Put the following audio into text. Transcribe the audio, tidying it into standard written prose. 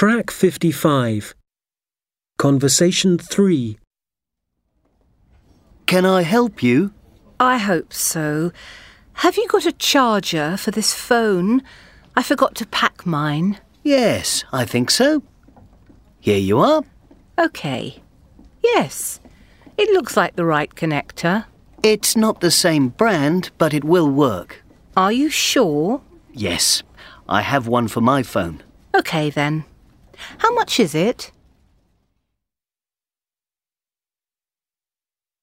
Track 55. Conversation 3. Can I help you? I hope so. Have you got a charger for this phone? I forgot to pack mine. Yes, I think so. Here you are. OK. Yes, it looks like the right connector. It's not the same brand, but it will work. Are you sure? Yes, I have one for my phone. OK then. How much is it?